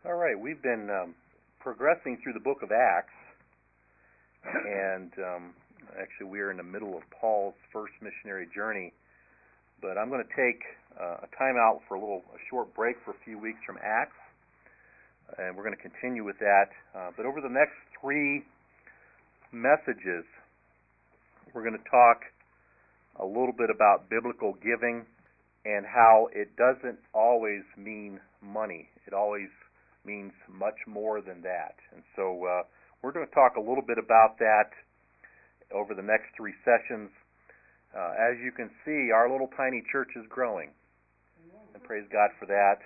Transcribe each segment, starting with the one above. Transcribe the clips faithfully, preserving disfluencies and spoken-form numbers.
All right, we've been um, progressing through the book of Acts, and um, actually we're in the middle of Paul's first missionary journey, but I'm going to take uh, a time out for a little a short break for a few weeks from Acts, and we're going to continue with that. Uh, but over the next three messages, we're going to talk a little bit about biblical giving and how it doesn't always mean money. It always means much more than that. And so uh, we're going to talk a little bit about that over the next three sessions. Uh, as you can see, our little tiny church is growing, and praise God for that.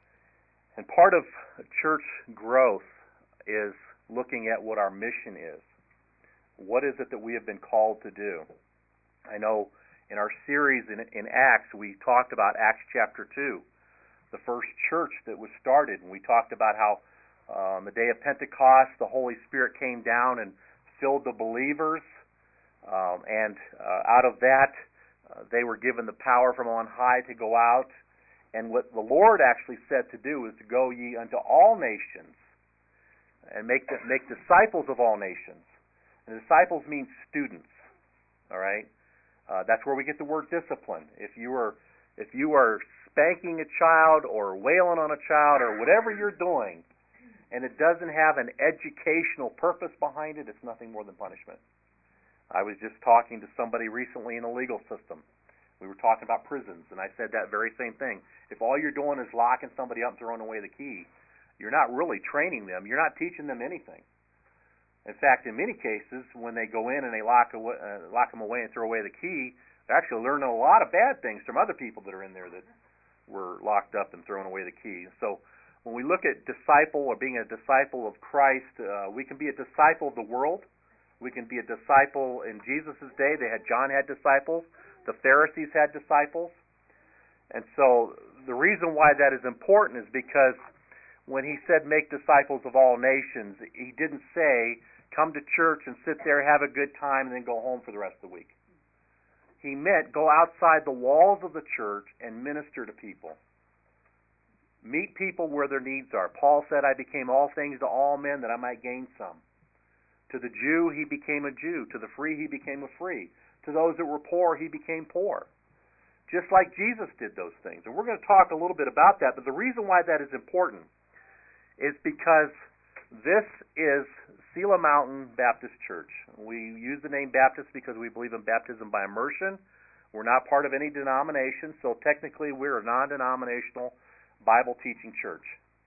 And part of church growth is looking at what our mission is. What is it that we have been called to do? I know in our series in, in Acts, we talked about Acts chapter two, the first church that was started, and we talked about how uh, on the day of Pentecost, the Holy Spirit came down and filled the believers, um, and uh, out of that, uh, they were given the power from on high to go out, and what the Lord actually said to do is to go ye unto all nations and make the, make disciples of all nations. And disciples means students, all right? Uh, that's where we get the word discipline. If you are if you are spanking a child or wailing on a child or whatever you're doing, and it doesn't have an educational purpose behind it, it's nothing more than punishment. I was just talking to somebody recently in the legal system. We were talking about prisons, and I said that very same thing. If all you're doing is locking somebody up and throwing away the key, you're not really training them. You're not teaching them anything. In fact, in many cases, when they go in and they lock, away, uh, lock them away and throw away the key, they're actually learning a lot of bad things from other people that are in there that were locked up and throwing away the key. So when we look at disciple or being a disciple of Christ, uh, we can be a disciple of the world. We can be a disciple in Jesus' day. They had John had disciples. The Pharisees had disciples. And so the reason why that is important is because when he said make disciples of all nations, he didn't say come to church and sit there, have a good time, and then go home for the rest of the week. He meant go outside the walls of the church and minister to people. Meet people where their needs are. Paul said, I became all things to all men that I might gain some. To the Jew, he became a Jew. To the free, he became a free. To those that were poor, he became poor. Just like Jesus did those things. And we're going to talk a little bit about that, but the reason why that is important is because this is Sela Mountain Baptist Church. We use the name Baptist because we believe in baptism by immersion. We're not part of any denomination, so technically we're a non-denominational Bible teaching church.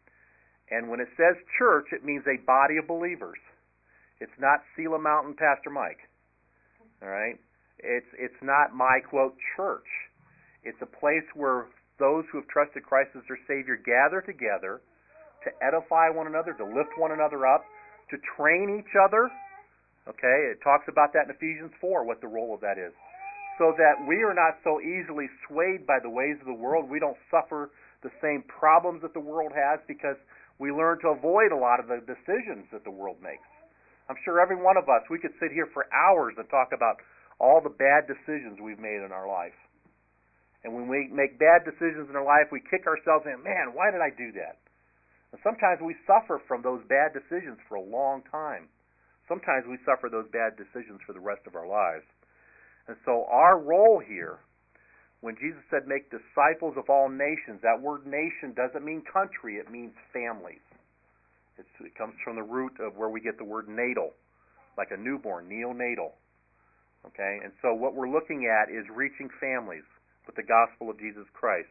And when it says church, it means a body of believers. It's not Sela Mountain Pastor Mike. All right? It's it's not my, quote, church. It's a place where those who have trusted Christ as their Savior gather together to edify one another, to lift one another up, to train each other. Okay, it talks about that in Ephesians four, what the role of that is. So that we are not so easily swayed by the ways of the world. We don't suffer the same problems that the world has because we learn to avoid a lot of the decisions that the world makes. I'm sure every one of us, we could sit here for hours and talk about all the bad decisions we've made in our life. And when we make bad decisions in our life, we kick ourselves in, man, why did I do that? And sometimes we suffer from those bad decisions for a long time. Sometimes we suffer those bad decisions for the rest of our lives. And so our role here, when Jesus said make disciples of all nations, that word nation doesn't mean country, it means families. It's, it comes from the root of where we get the word natal, like a newborn, neonatal. Okay? And so what we're looking at is reaching families with the gospel of Jesus Christ.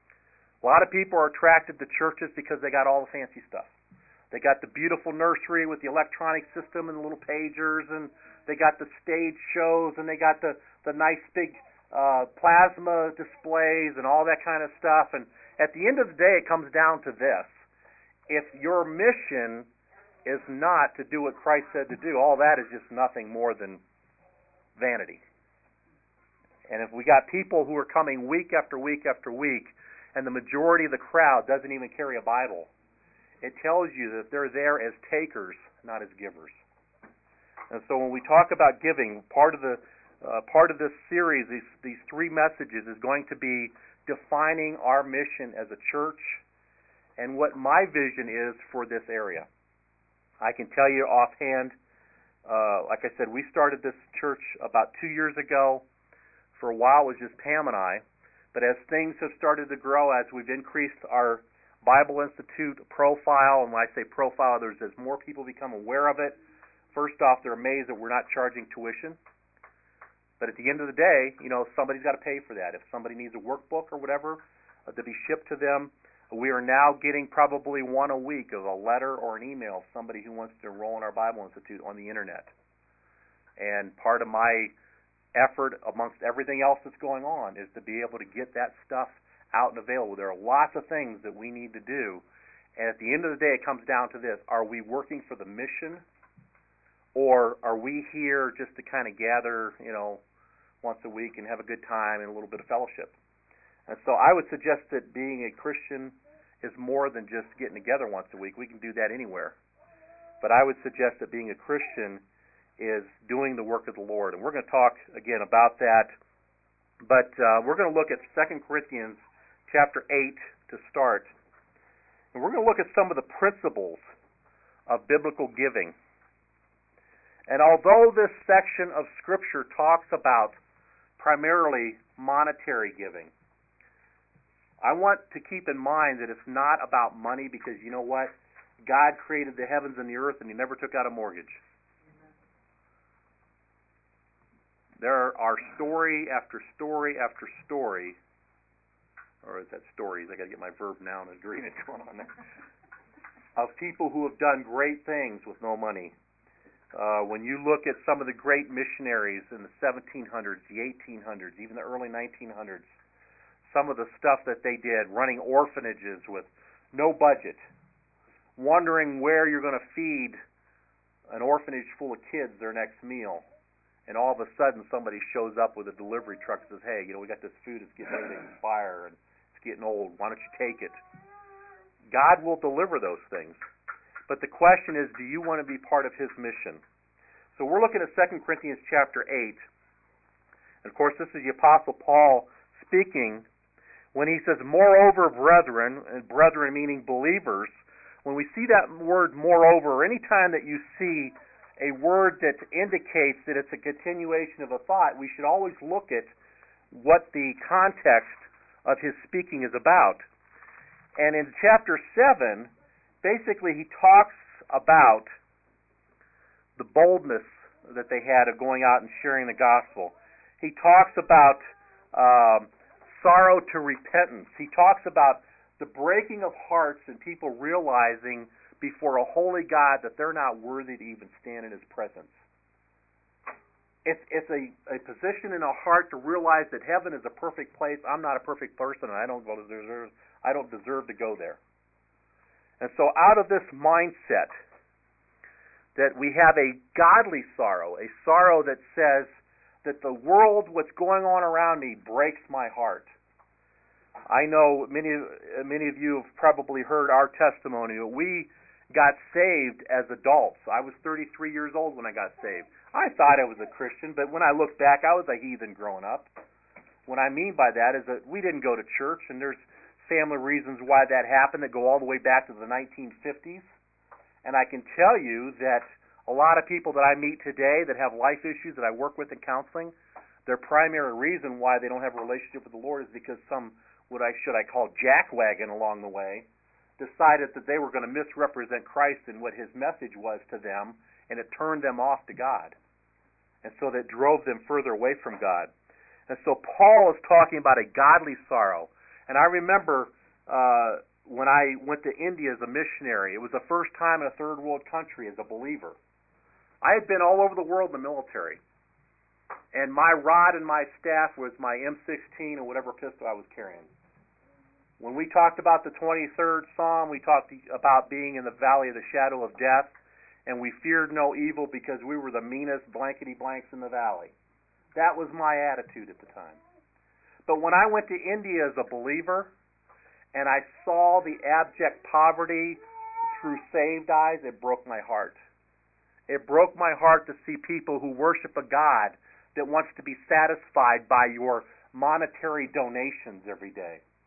A lot of people are attracted to churches because they got all the fancy stuff. They got the beautiful nursery with the electronic system and the little pagers, and they got the stage shows, and they got the, the nice big uh, plasma displays and all that kind of stuff. And at the end of the day, it comes down to this. If your mission is not to do what Christ said to do, all that is just nothing more than vanity. And if we got people who are coming week after week after week, and the majority of the crowd doesn't even carry a Bible, it tells you that they're there as takers, not as givers. And so when we talk about giving, part of the uh, part of this series, these these three messages, is going to be defining our mission as a church and what my vision is for this area. I can tell you offhand, uh, like I said, we started this church about two years ago. For a while it was just Pam and I, but as things have started to grow, as we've increased our Bible Institute profile, and when I say profile, there's as more people become aware of it. First off, they're amazed that we're not charging tuition. But at the end of the day, you know, somebody's got to pay for that. If somebody needs a workbook or whatever uh, to be shipped to them, we are now getting probably one a week of a letter or an email of somebody who wants to enroll in our Bible Institute on the internet. And part of my effort, amongst everything else that's going on, is to be able to get that stuff out and available. There are lots of things that we need to do. And at the end of the day, it comes down to this. Are we working for the mission? Or are we here just to kind of gather, you know, once a week and have a good time and a little bit of fellowship? And so I would suggest that being a Christian is more than just getting together once a week. We can do that anywhere. But I would suggest that being a Christian is doing the work of the Lord. And we're going to talk again about that. But uh, we're going to look at Second Corinthians chapter eight to start. And we're going to look at some of the principles of biblical giving. And although this section of Scripture talks about primarily monetary giving, I want to keep in mind that it's not about money, because you know what? God created the heavens and the earth, and He never took out a mortgage. There are story after story after story, or is that stories? I got to get my verb noun agreement going on there, of people who have done great things with no money. Uh, when you look at some of the great missionaries in the seventeen hundreds, the eighteen hundreds, even the early nineteen hundreds, some of the stuff that they did, running orphanages with no budget, wondering where you're going to feed an orphanage full of kids their next meal, and all of a sudden somebody shows up with a delivery truck and says, hey, you know, we got this food, it's getting ready to expire, and it's getting old, why don't you take it? God will deliver those things. But the question is, do you want to be part of His mission? So we're looking at Second Corinthians chapter eight. And of course, this is the Apostle Paul speaking when he says, moreover, brethren, and brethren meaning believers. When we see that word moreover, any time that you see a word that indicates that it's a continuation of a thought, we should always look at what the context of his speaking is about. And in chapter seven, basically, he talks about the boldness that they had of going out and sharing the gospel. He talks about um, sorrow to repentance. He talks about the breaking of hearts and people realizing before a holy God that they're not worthy to even stand in His presence. It's, it's a, a position in a heart to realize that heaven is a perfect place. I'm not a perfect person, and I don't deserve, I don't deserve to go there. And so out of this mindset that we have a godly sorrow, a sorrow that says that the world, what's going on around me, breaks my heart. I know many, many of you have probably heard our testimony. We got saved as adults. I was thirty-three years old when I got saved. I thought I was a Christian, but when I look back, I was a heathen growing up. What I mean by that is that we didn't go to church, and there's family reasons why that happened that go all the way back to the nineteen fifties. And I can tell you that a lot of people that I meet today that have life issues that I work with in counseling, their primary reason why they don't have a relationship with the Lord is because some, what I should I call jackwagon along the way, decided that they were going to misrepresent Christ and what His message was to them, and it turned them off to God. And so that drove them further away from God. And so Paul is talking about a godly sorrow. And I remember uh, when I went to India as a missionary, it was the first time in a third world country as a believer. I had been all over the world in the military. And my rod and my staff was my M sixteen or whatever pistol I was carrying. When we talked about the twenty-third Psalm, we talked about being in the valley of the shadow of death, and we feared no evil because we were the meanest blankety-blanks in the valley. That was my attitude at the time. But when I went to India as a believer, and I saw the abject poverty through saved eyes, it broke my heart. It broke my heart to see people who worship a God that wants to be satisfied by your monetary donations every day.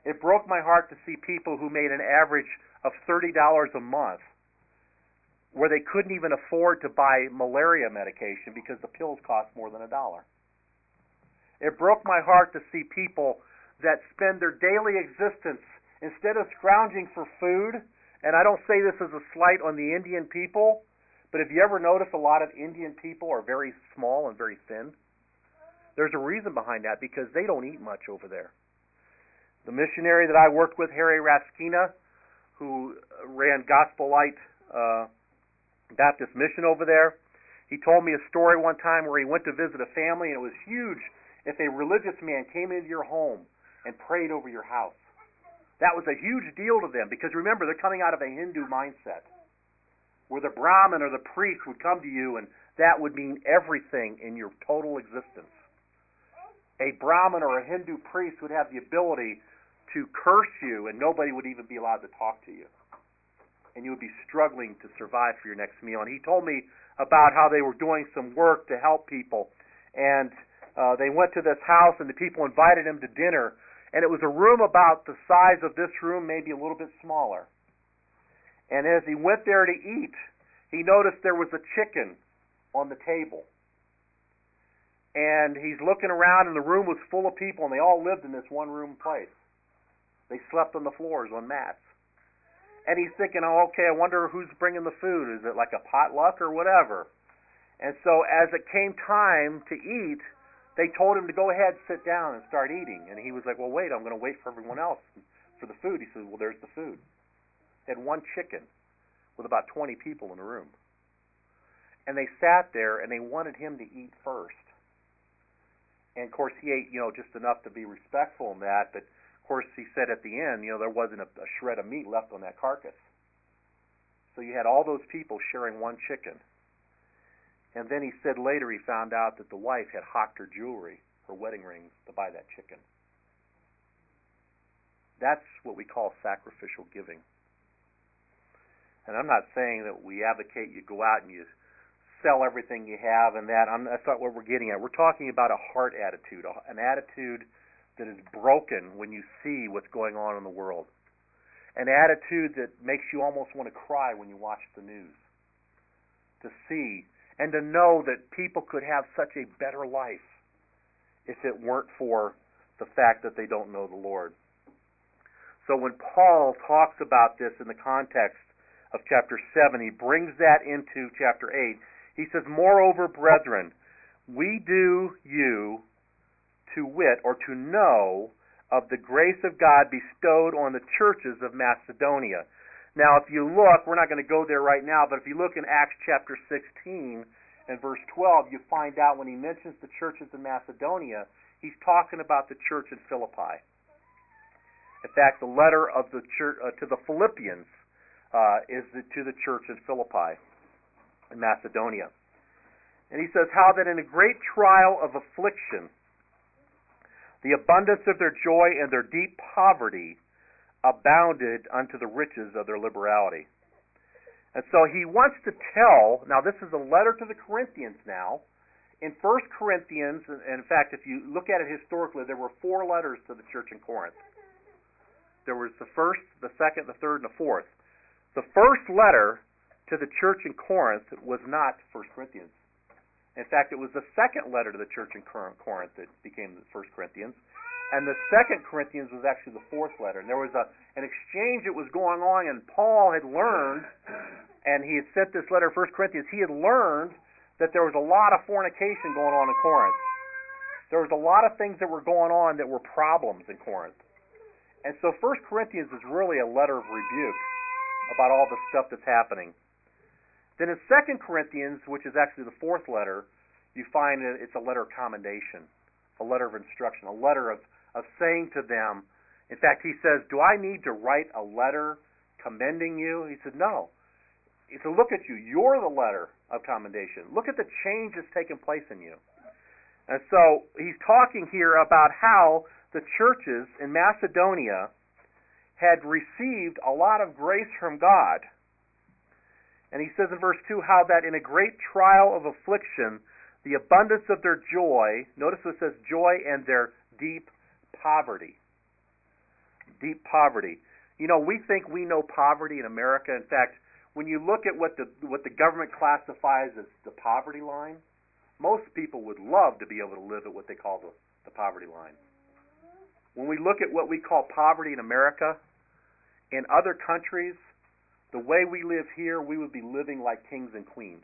It broke my heart to see people who made an average of thirty dollars a month where they couldn't even afford to buy malaria medication because the pills cost more than a dollar. It broke my heart to see people that spend their daily existence, instead of scrounging for food, and I don't say this as a slight on the Indian people, but have you ever noticed a lot of Indian people are very small and very thin? There's a reason behind that, because they don't eat much over there. The missionary that I worked with, Harry Raskina, who ran Gospel Light uh, Baptist Mission over there, he told me a story one time where he went to visit a family, and it was huge if a religious man came into your home and prayed over your house. That was a huge deal to them, because remember, they're coming out of a Hindu mindset where the Brahmin or the priest would come to you, and that would mean everything in your total existence. A Brahmin or a Hindu priest would have the ability to curse you, and nobody would even be allowed to talk to you. And you would be struggling to survive for your next meal. And he told me about how they were doing some work to help people. And uh, they went to this house, and the people invited him to dinner. And it was a room about the size of this room, maybe a little bit smaller. And as he went there to eat, he noticed there was a chicken on the table. And he's looking around, and the room was full of people, and they all lived in this one-room place. They slept on the floors on mats. And he's thinking, oh, okay, I wonder who's bringing the food. Is it like a potluck or whatever? And so as it came time to eat, they told him to go ahead, sit down, and start eating. And he was like, well, wait, I'm going to wait for everyone else for the food. He said, well, there's the food. They had one chicken with about twenty people in the room. And they sat there, and they wanted him to eat first. And, of course, he ate, you know, just enough to be respectful in that, but of course, he said at the end, you know, there wasn't a, a shred of meat left on that carcass. So you had all those people sharing one chicken. And then he said later he found out that the wife had hocked her jewelry, her wedding rings, to buy that chicken. That's what we call sacrificial giving. And I'm not saying that we advocate you go out and you sell everything you have and that. I'm, that's not what we're getting at. We're talking about a heart attitude, an attitude that is broken when you see what's going on in the world. An attitude that makes you almost want to cry when you watch the news. To see and to know that people could have such a better life if it weren't for the fact that they don't know the Lord. So when Paul talks about this in the context of chapter seven, he brings that into chapter eight. He says, moreover, brethren, we do you to wit, or to know, of the grace of God bestowed on the churches of Macedonia. Now, if you look, we're not going to go there right now, but if you look in Acts chapter sixteen and verse twelve, you find out when he mentions the churches in Macedonia, he's talking about the church in Philippi. In fact, the letter of the church uh, to the Philippians uh, is the, to the church in Philippi in Macedonia. And he says, how that in a great trial of affliction, the abundance of their joy and their deep poverty abounded unto the riches of their liberality. And so he wants to tell, now this is a letter to the Corinthians now. In First Corinthians, and in fact, if you look at it historically, there were four letters to the church in Corinth. There was the first, the second, the third, and the fourth. The first letter to the church in Corinth was not First Corinthians. In fact, it was the second letter to the church in Corinth that became the First Corinthians. And the Second Corinthians was actually the fourth letter. And there was a, an exchange that was going on, and Paul had learned, and he had sent this letter to First Corinthians, he had learned that there was a lot of fornication going on in Corinth. There was a lot of things that were going on that were problems in Corinth. And so First Corinthians is really a letter of rebuke about all the stuff that's happening. Then in Second Corinthians, which is actually the fourth letter, you find that it's a letter of commendation, a letter of instruction, a letter of, of saying to them, in fact, he says, do I need to write a letter commending you? He said, no. He said, look at you. You're the letter of commendation. Look at the change that's taken place in you. And so he's talking here about how the churches in Macedonia had received a lot of grace from God. And he says in verse two, how that in a great trial of affliction, the abundance of their joy, notice what it says, joy and their deep poverty. deep poverty. You know, we think we know poverty in America. In fact, when you look at what the what the government classifies as the poverty line, most people would love to be able to live at what they call the, the poverty line. When we look at what we call poverty in America, in other countries, the way we live here, we would be living like kings and queens.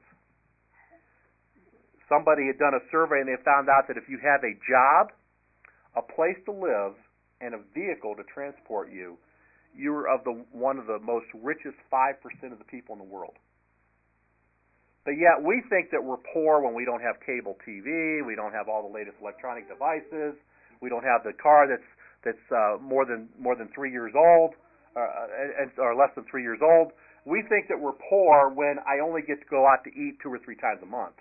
Somebody had done a survey and they found out that if you have a job, a place to live, and a vehicle to transport you, you're of the one of the most richest five percent of the people in the world. But yet we think that we're poor when we don't have cable T V, we don't have all the latest electronic devices, we don't have the car that's that's uh, more than more than three years old, uh, or less than three years old. We think that we're poor when I only get to go out to eat two or three times a month.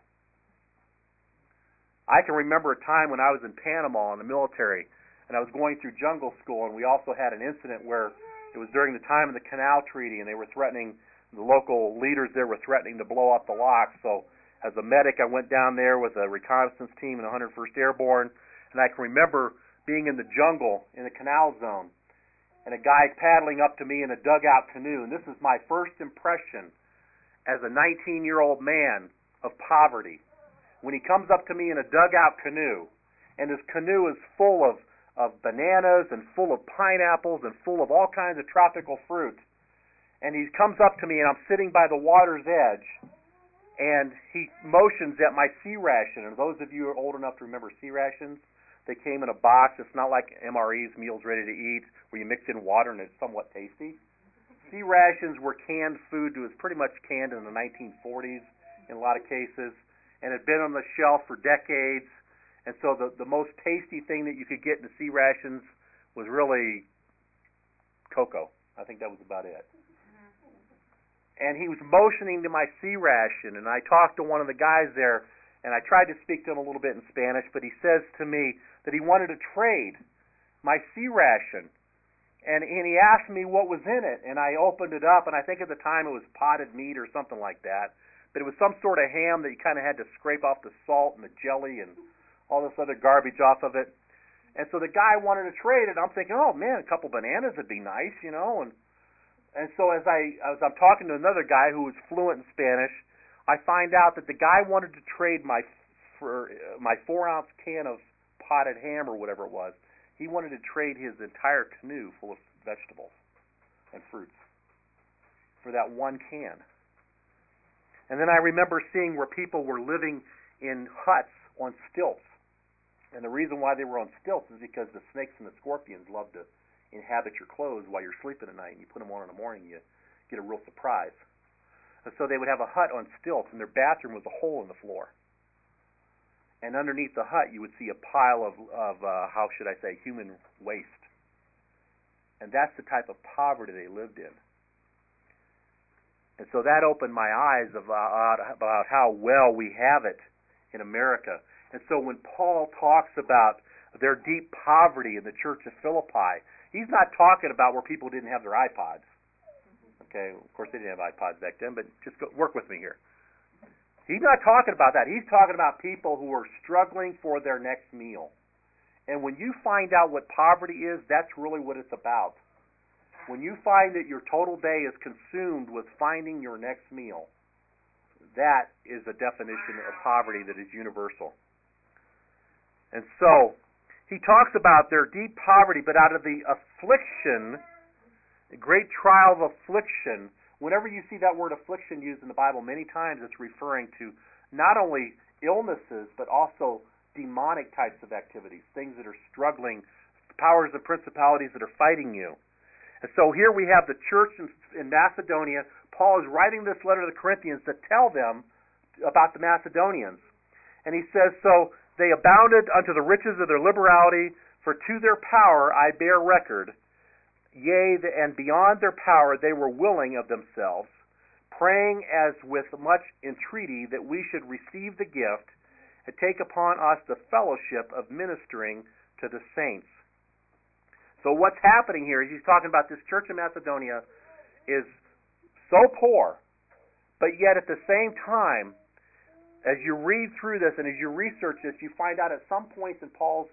I can remember a time when I was in Panama in the military, and I was going through jungle school, and we also had an incident where it was during the time of the Canal Treaty, and they were threatening, the local leaders there were threatening to blow up the locks. So as a medic, I went down there with a reconnaissance team in one hundred first Airborne, and I can remember being in the jungle in the canal zone, and a guy paddling up to me in a dugout canoe, and this is my first impression as a nineteen-year-old man of poverty. When he comes up to me in a dugout canoe, and his canoe is full of, of bananas and full of pineapples and full of all kinds of tropical fruits, and he comes up to me and I'm sitting by the water's edge, and he motions at my sea ration. And those of you who are old enough to remember sea rations, they came in a box. It's not like M R E's, Meals Ready to Eat, where you mix in water and it's somewhat tasty. Sea rations were canned food. It was pretty much canned in the nineteen forties in a lot of cases, and had been on the shelf for decades. And so the, the most tasty thing that you could get in the sea rations was really cocoa. I think that was about it. And he was motioning to my sea ration, and I talked to one of the guys there, and I tried to speak to him a little bit in Spanish, but he says to me that he wanted to trade my sea ration. And, and he asked me what was in it, and I opened it up, and I think at the time it was potted meat or something like that. But it was some sort of ham that you kind of had to scrape off the salt and the jelly and all this other garbage off of it. And so the guy wanted to trade it. I'm thinking, oh man, a couple bananas would be nice, you know. And and so as I as I'm talking to another guy who was fluent in Spanish, I find out that the guy wanted to trade my for uh, my four ounce can of potted ham or whatever it was. He wanted to trade his entire canoe full of vegetables and fruits for that one can. And then I remember seeing where people were living in huts on stilts. And the reason why they were on stilts is because the snakes and the scorpions love to inhabit your clothes while you're sleeping at night, and you put them on in the morning, you get a real surprise. And so they would have a hut on stilts, and their bathroom was a hole in the floor. And underneath the hut, you would see a pile of, of uh, how should I say, human waste. And that's the type of poverty they lived in. And so that opened my eyes about, about how well we have it in America. And so when Paul talks about their deep poverty in the church of Philippi, he's not talking about where people didn't have their iPods. Okay, of course they didn't have iPods back then, but just go, work with me here. He's not talking about that. He's talking about people who are struggling for their next meal. And when you find out what poverty is, that's really what it's about. When you find that your total day is consumed with finding your next meal, that is a definition of poverty that is universal. And so, he talks about their deep poverty, but out of the affliction, a great trial of affliction, whenever you see that word affliction used in the Bible, many times it's referring to not only illnesses, but also demonic types of activities, things that are struggling, powers and principalities that are fighting you. And so here we have the church in, in Macedonia. Paul is writing this letter to the Corinthians to tell them about the Macedonians. And he says, so they abounded unto the riches of their liberality, for to their power I bear record. Yea, and beyond their power they were willing of themselves, praying as with much entreaty that we should receive the gift and take upon us the fellowship of ministering to the saints. So what's happening here is he's talking about this church in Macedonia is so poor, but yet at the same time, as you read through this and as you research this, you find out at some points in Paul's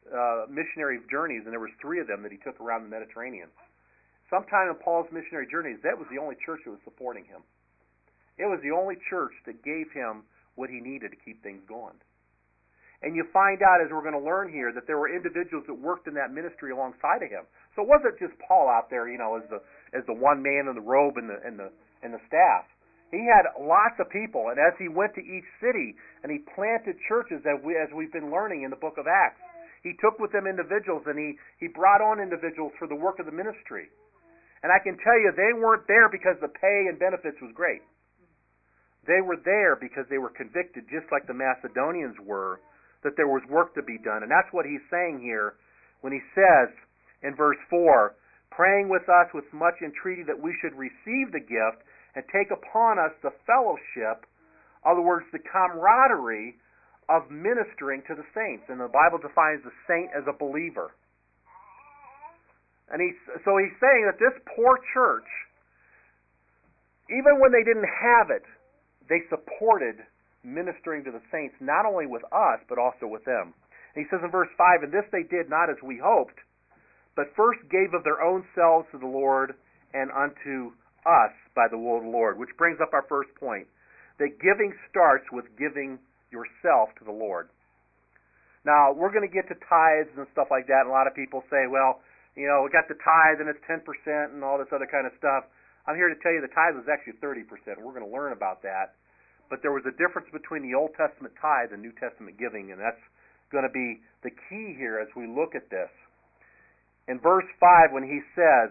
uh, missionary journeys, and there was three of them that he took around the Mediterranean. Sometime in Paul's missionary journeys, that was the only church that was supporting him. It was the only church that gave him what he needed to keep things going. And you find out, as we're going to learn here, that there were individuals that worked in that ministry alongside of him. So it wasn't just Paul out there, you know, as the as the one man in the robe and the and the and the staff. He had lots of people, and as he went to each city and he planted churches, as we as we've been learning in the book of Acts, he took with him individuals, and he he brought on individuals for the work of the ministry. And I can tell you, they weren't there because the pay and benefits was great. They were there because they were convicted, just like the Macedonians were, that there was work to be done. And that's what he's saying here when he says in verse four, praying with us with much entreaty that we should receive the gift and take upon us the fellowship, in other words, the camaraderie of ministering to the saints. And the Bible defines the saint as a believer. And he's, so he's saying that this poor church, even when they didn't have it, they supported ministering to the saints, not only with us, but also with them. And he says in verse five, and this they did not as we hoped, but first gave of their own selves to the Lord and unto us by the will of the Lord, which brings up our first point, that giving starts with giving yourself to the Lord. Now, we're going to get to tithes and stuff like that, and a lot of people say, well, you know, we got the tithe and it's ten percent and all this other kind of stuff. I'm here to tell you the tithe was actually thirty percent. We're going to learn about that. But there was a difference between the Old Testament tithe and New Testament giving, and that's going to be the key here as we look at this. In verse five, when he says,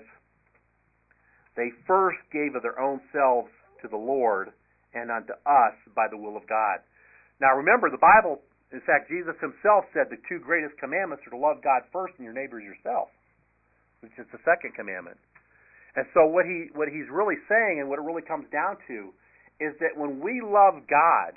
they first gave of their own selves to the Lord and unto us by the will of God. Now remember, the Bible, in fact, Jesus himself said the two greatest commandments are to love God first and your neighbor as yourself, which is the second commandment. And so what he what he's really saying, and what it really comes down to, is that when we love God,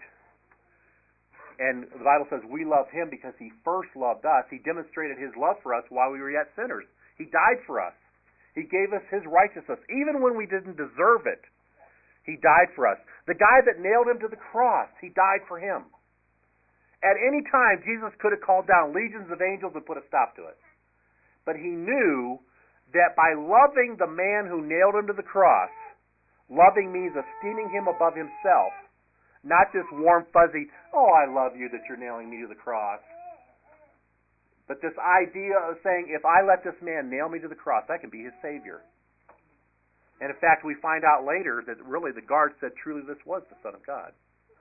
and the Bible says we love him because he first loved us, he demonstrated his love for us while we were yet sinners. He died for us. He gave us his righteousness. Even when we didn't deserve it, he died for us. The guy that nailed him to the cross, he died for him. At any time, Jesus could have called down legions of angels and put a stop to it. But he knew that by loving the man who nailed him to the cross, loving means esteeming him above himself, not just warm, fuzzy, oh, I love you that you're nailing me to the cross. But this idea of saying, if I let this man nail me to the cross, I can be his Savior. And in fact, we find out later that really the guard said truly this was the Son of God.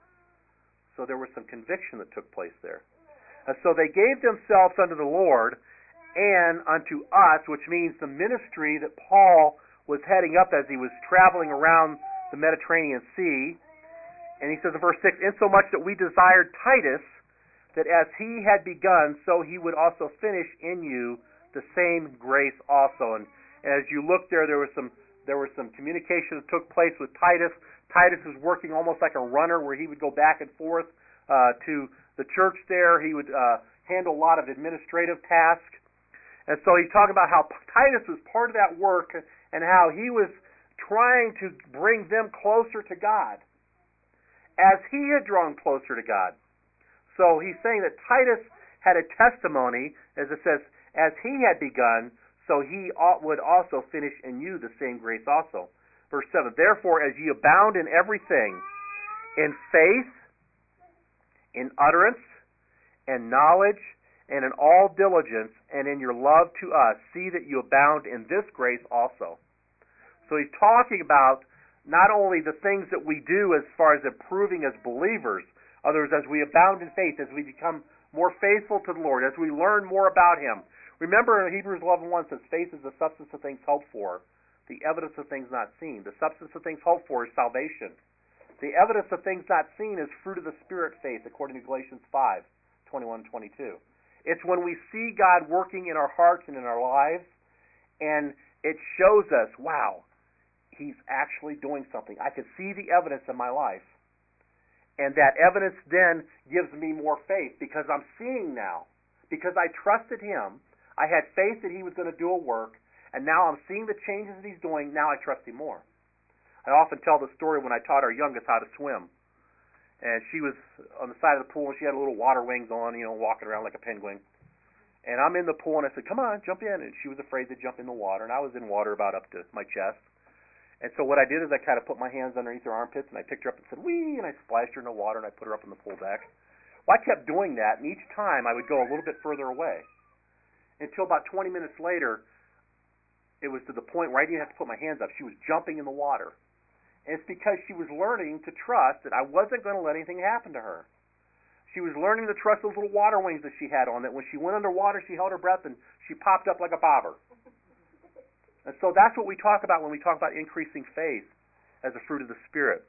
So there was some conviction that took place there. And so they gave themselves unto the Lord and unto us, which means the ministry that Paul was heading up as he was traveling around the Mediterranean Sea. And he says in verse six, insomuch that we desired Titus, that as he had begun, so he would also finish in you the same grace also. And as you look there, there was some there was some communication that took place with Titus. Titus was working almost like a runner, where he would go back and forth uh, to the church there. He would uh, handle a lot of administrative tasks. And so he's talking about how Titus was part of that work and how he was trying to bring them closer to God as he had drawn closer to God. So he's saying that Titus had a testimony, as it says, as he had begun, so he would also finish in you the same grace also. Verse seven, therefore, as ye abound in everything, in faith, in utterance, and knowledge, and in all diligence, and in your love to us, see that you abound in this grace also. So he's talking about not only the things that we do as far as improving as believers, others as we abound in faith, as we become more faithful to the Lord, as we learn more about him. Remember in Hebrews eleven one says, faith is the substance of things hoped for, the evidence of things not seen. The substance of things hoped for is salvation. The evidence of things not seen is fruit of the Spirit faith, according to Galatians five twenty-one and twenty-two. It's when we see God working in our hearts and in our lives, and it shows us, wow, he's actually doing something. I can see the evidence in my life. And that evidence then gives me more faith because I'm seeing now. Because I trusted him. I had faith that he was going to do a work. And now I'm seeing the changes that he's doing. Now I trust him more. I often tell the story when I taught our youngest how to swim. And she was on the side of the pool and she had little water wings on, you know, walking around like a penguin. And I'm in the pool, and I said, come on, jump in. And she was afraid to jump in the water, and I was in water about up to my chest. And so what I did is I kind of put my hands underneath her armpits, and I picked her up and said, wee, and I splashed her in the water, and I put her up on the pool deck. Well, I kept doing that, and each time I would go a little bit further away. Until about twenty minutes later, it was to the point where I didn't have to put my hands up. She was jumping in the water. And it's because she was learning to trust that I wasn't going to let anything happen to her. She was learning to trust those little water wings that she had on, that when she went underwater, she held her breath and she popped up like a bobber. And so that's what we talk about when we talk about increasing faith as a fruit of the Spirit.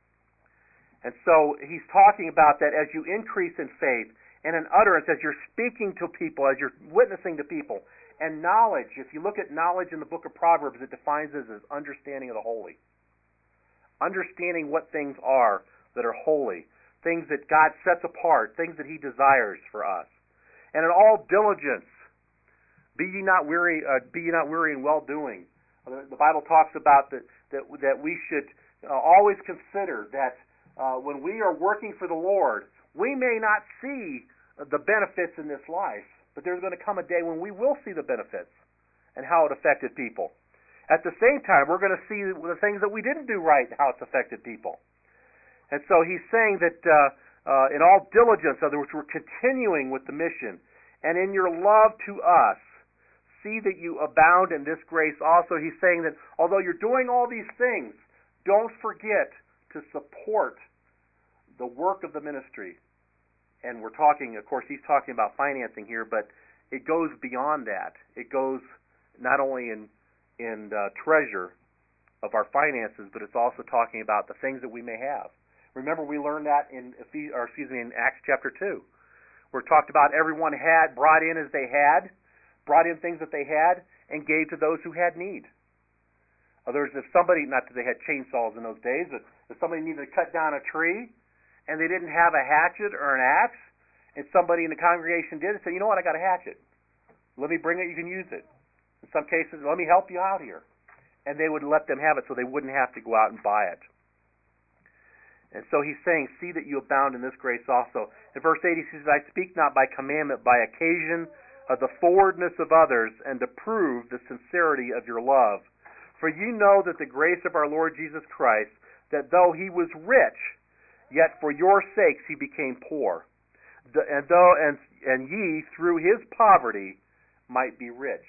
And so he's talking about that as you increase in faith and in utterance, as you're speaking to people, as you're witnessing to people. And knowledge, if you look at knowledge in the book of Proverbs, it defines it as understanding of the holy. Understanding what things are that are holy, things that God sets apart, things that he desires for us. And in all diligence, be ye not weary, uh, be ye not weary in well-doing. The, the Bible talks about that, that, that we should uh, always consider that uh, when we are working for the Lord, we may not see the benefits in this life, but there's going to come a day when we will see the benefits and how it affected people. At the same time, we're going to see the things that we didn't do right and how it's affected people. And so he's saying that uh, uh, in all diligence, in other words, we're continuing with the mission. And in your love to us, see that you abound in this grace also. He's saying that although you're doing all these things, don't forget to support the work of the ministry. And we're talking, of course, he's talking about financing here, but it goes beyond that. It goes not only in in uh, treasure of our finances, but it's also talking about the things that we may have. Remember, we learned that in or excuse me in Acts chapter two, where it talked about everyone had brought in as they had, brought in things that they had, and gave to those who had need. Others, if somebody, not that they had chainsaws in those days, but if somebody needed to cut down a tree and they didn't have a hatchet or an axe, and somebody in the congregation did, they said, you know what, I got a hatchet. Let me bring it, you can use it. In some cases, let me help you out here. And they would let them have it so they wouldn't have to go out and buy it. And so he's saying, see that you abound in this grace also. In verse eight, he says, I speak not by commandment, by occasion of the forwardness of others, and to prove the sincerity of your love. For you know that the grace of our Lord Jesus Christ, that though he was rich, yet for your sakes he became poor. And though and, and ye through his poverty might be rich.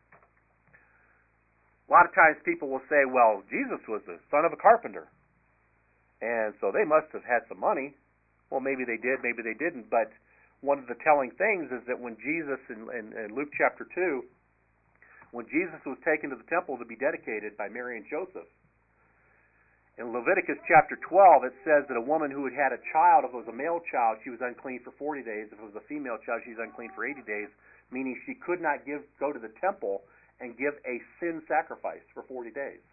A lot of times people will say, well, Jesus was the son of a carpenter, and so they must have had some money. Well, maybe they did, maybe they didn't, but one of the telling things is that when Jesus, in, in, in Luke chapter two, when Jesus was taken to the temple to be dedicated by Mary and Joseph, in Leviticus chapter twelve, it says that a woman who had had a child, if it was a male child, she was unclean for forty days. If it was a female child, she was unclean for eighty days, meaning she could not give go to the temple and give a sin sacrifice for forty days.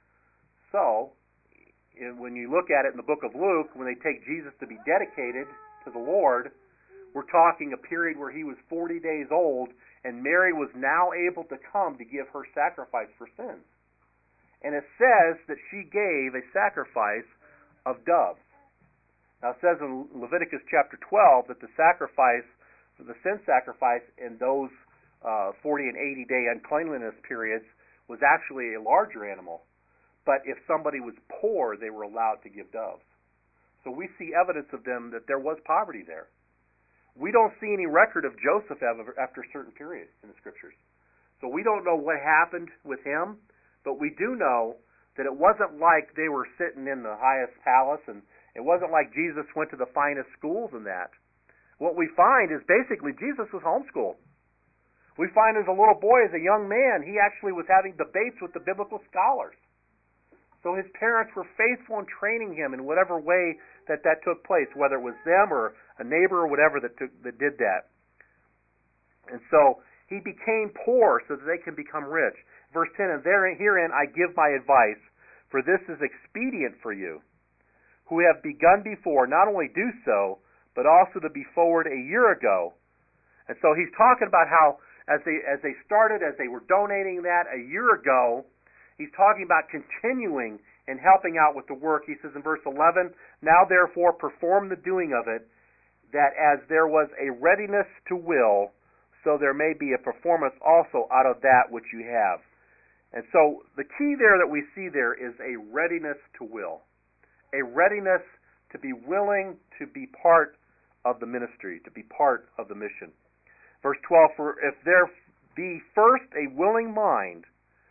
So, when you look at it in the book of Luke, when they take Jesus to be dedicated to the Lord, we're talking a period where he was forty days old, and Mary was now able to come to give her sacrifice for sins. And it says that she gave a sacrifice of doves. Now it says in Leviticus chapter twelve that the sacrifice, the sin sacrifice in those Uh, forty and eighty day uncleanliness periods was actually a larger animal. But if somebody was poor, they were allowed to give doves. So we see evidence of them that there was poverty there. We don't see any record of Joseph after a certain period in the Scriptures. So we don't know what happened with him, but we do know that it wasn't like they were sitting in the highest palace, and it wasn't like Jesus went to the finest schools and that. What we find is basically Jesus was homeschooled. We find as a little boy, as a young man, he actually was having debates with the biblical scholars. So his parents were faithful in training him in whatever way that that took place, whether it was them or a neighbor or whatever that took, that did that. And so he became poor so that they can become rich. Verse ten, and therein, herein I give my advice, for this is expedient for you, who have begun before, not only do so, but also to be forward a year ago. And so he's talking about how As they as they started, as they were donating that a year ago, he's talking about continuing and helping out with the work. He says in verse eleven, now therefore perform the doing of it, that as there was a readiness to will, so there may be a performance also out of that which you have. And so the key there that we see there is a readiness to will, a readiness to be willing to be part of the ministry, to be part of the mission. Verse twelve, for if there be first a willing mind,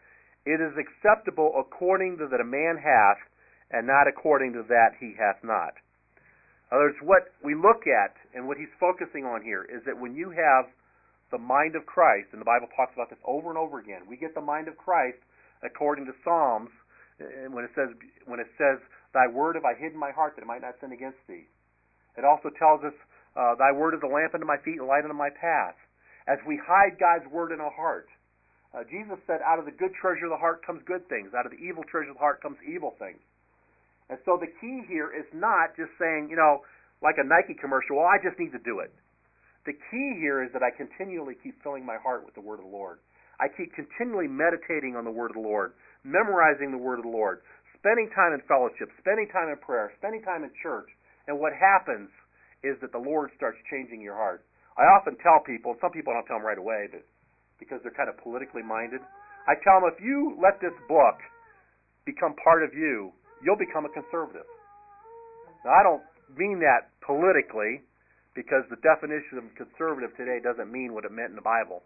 it is acceptable according to that a man hath, and not according to that he hath not. In other words, what we look at and what he's focusing on here is that when you have the mind of Christ, and the Bible talks about this over and over again, we get the mind of Christ according to Psalms, when it says, when it says, Thy word have I hid in my heart that I might not sin against thee. It also tells us, uh, Thy word is a lamp unto my feet and a light unto my path. As we hide God's word in our heart, uh, Jesus said, out of the good treasure of the heart comes good things. Out of the evil treasure of the heart comes evil things. And so the key here is not just saying, you know, like a Nike commercial, well, I just need to do it. The key here is that I continually keep filling my heart with the word of the Lord. I keep continually meditating on the word of the Lord, memorizing the word of the Lord, spending time in fellowship, spending time in prayer, spending time in church. And what happens is that the Lord starts changing your heart. I often tell people, and some people I don't tell them right away, but because they're kind of politically minded, I tell them, if you let this book become part of you, you'll become a conservative. Now, I don't mean that politically, because the definition of conservative today doesn't mean what it meant in the Bible.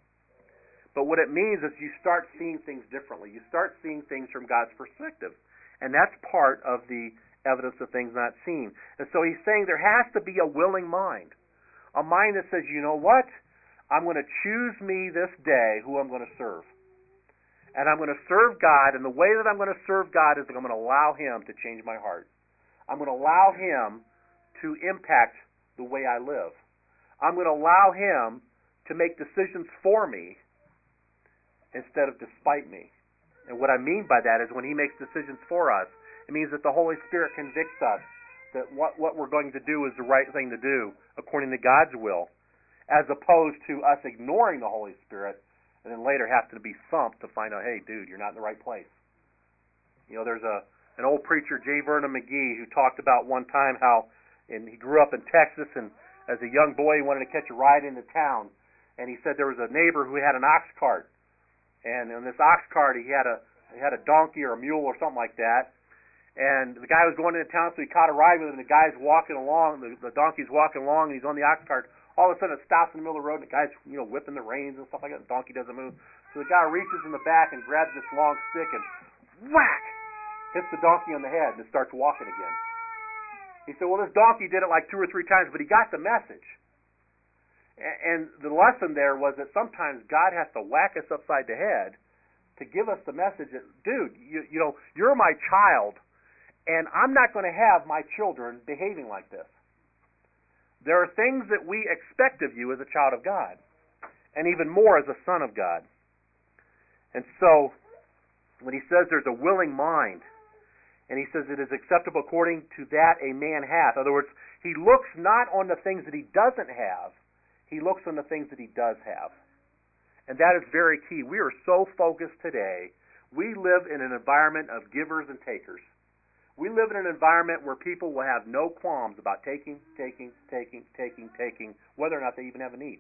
But what it means is you start seeing things differently. You start seeing things from God's perspective. And that's part of the evidence of things not seen. And so he's saying there has to be a willing mind. A mind that says, you know what? I'm going to choose me this day who I'm going to serve. And I'm going to serve God, and the way that I'm going to serve God is that I'm going to allow Him to change my heart. I'm going to allow Him to impact the way I live. I'm going to allow Him to make decisions for me instead of despite me. And what I mean by that is when He makes decisions for us, it means that the Holy Spirit convicts us that what, what we're going to do is the right thing to do according to God's will, as opposed to us ignoring the Holy Spirit and then later have to be thumped to find out, hey, dude, you're not in the right place. You know, there's a an old preacher, J. Vernon McGee, who talked about one time how, and he grew up in Texas, and as a young boy he wanted to catch a ride into town, and he said there was a neighbor who had an ox cart, and in this ox cart he had a he had a donkey or a mule or something like that, and the guy was going into town, so he caught a ride with him, and the guy's walking along, the, the donkey's walking along, and he's on the ox cart. All of a sudden it stops in the middle of the road, and the guy's, you know, whipping the reins and stuff like that, and the donkey doesn't move. So the guy reaches in the back and grabs this long stick and whack! Hits the donkey on the head, and it starts walking again. He said, well, this donkey did it like two or three times, but he got the message. And the lesson there was that sometimes God has to whack us upside the head to give us the message that, dude, you, you know, you're my child, and I'm not going to have my children behaving like this. There are things that we expect of you as a child of God, and even more as a son of God. And so, when he says there's a willing mind, and he says it is acceptable according to that a man hath. In other words, he looks not on the things that he doesn't have, he looks on the things that he does have. And that is very key. We are so focused today. We live in an environment of givers and takers. We live in an environment where people will have no qualms about taking, taking, taking, taking, taking, whether or not they even have a need.